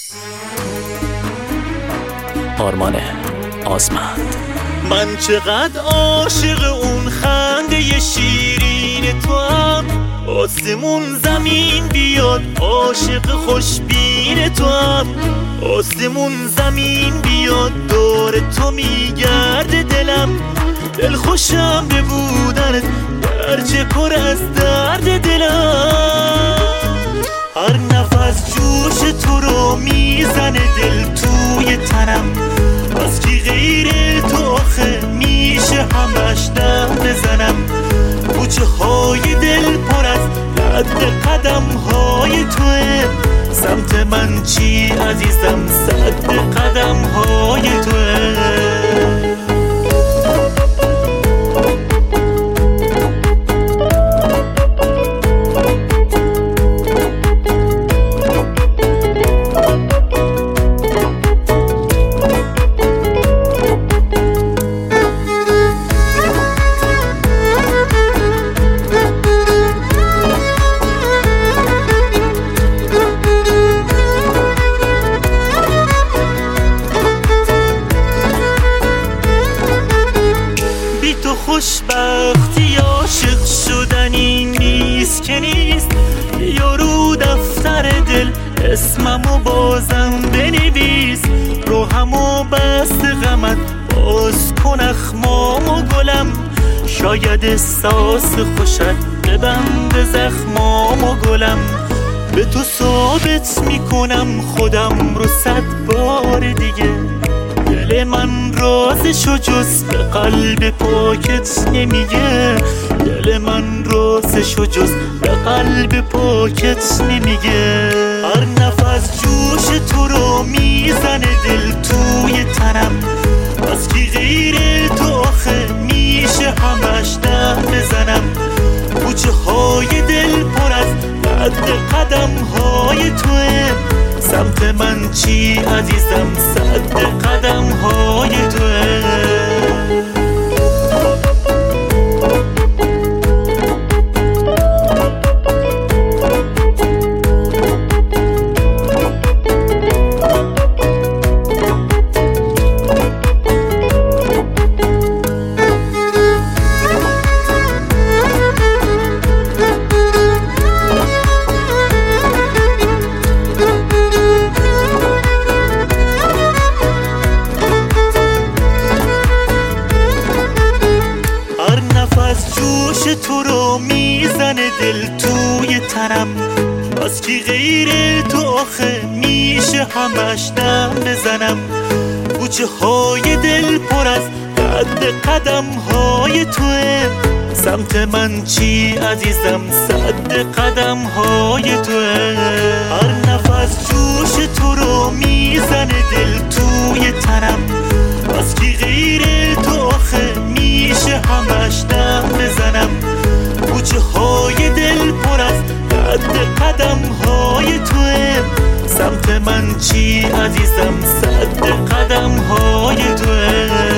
آرمان آزمند. من چقدر عاشق اون خنده شیرین تو هم، آسمون زمین بیاد عاشق خوشبین تو هم، آسمون زمین بیاد دور تو میگرده دلم، دل خوشم به بودنت گرچه پر از درد دلم. هر نفس جوش تو رو میزنه دل توی تنم، از کی غیر تو آخه میشه همش دم بزنم. کوچه های دل پر از رد قدم های توه، سمت من چی عزیزم صد قدم های توه. خوشبختی عاشق شدنی نیست که نیست، یا رو دفتر دل اسممو بازم بنویس، روحمو بست غمت باز کن اخمام و گلم، شاید احساس خوشت ببند زخمام و گلم. به تو ثابت میکنم خودم رو 100 بار دیگه، دل من رازشو جز به قلب پاکت نمیگه، دل من رازشو جز به قلب پاکت نمیگه. هر نفس جوش تو رو میزنه دل توی تنم، از کی غیر تو آخه میشه همش دم بزنم. کوچه های دل پر از رد قدم های توه، سمت من چی عزیزم صد قدم های توه. جوش تو رو میزنه دل توی تنم، از کی غیر تو آخه میشه همش دم بزنم. کوچه های دل پر از رد قدم های توه، سمت من چی عزیزم صد قدم های توه. هر نفس جوش تو رو میزنه دل توی تنم، از کی غیر تو آخه میشه همش دم بزنم. کوچه های دل پر از رد قدم های توه، سمت من چی عزیزم صد قدم های توه.